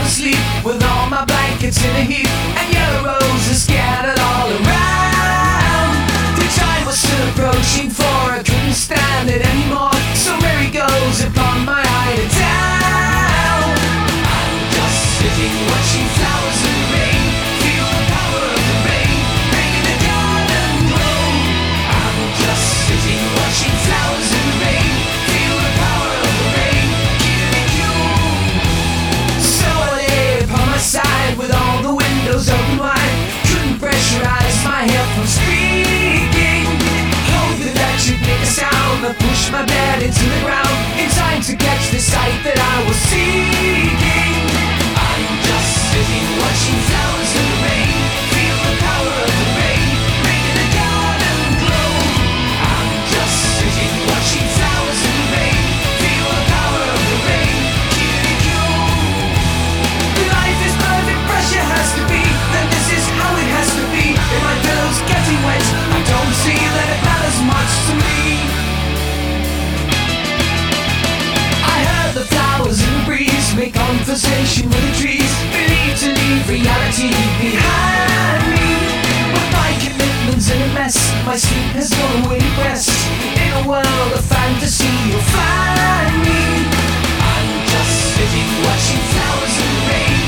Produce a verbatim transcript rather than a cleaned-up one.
asleep with all my blankets in a heap and yellow roses scattered all around. The time was still approaching, for I couldn't stand it anymore. So Mary goes upon my hideout town. I'm just sitting watching flowers in the rain, feel the power of the rain making the garden glow. I'm just sitting watching flowers in the rain, feel the power of the rain keeping me cool. So I lay upon my side with all the windows open wide, couldn't pressurize my head from speaking, hoping that you'd make a sound. I pushed my bed into the ground in time to catch the sight that I was seeking. I'm just sitting watching flowers in the rain, feel the power of the rain making the garden glow. I'm just sitting watching flowers in the rain, feel the power of the rain keeping me cool. Life is perfect, pressure has to be, then this is how it has to be. If my pillow's getting wet, I don't see that it matters much to me. I heard the flowers in the breeze make conversation with the trees, believe to leave reality behind me. With my commitments in a mess, my sleep has gone away to rest. In a world of fantasy you'll find me. I'm just sitting watching flowers in the rain,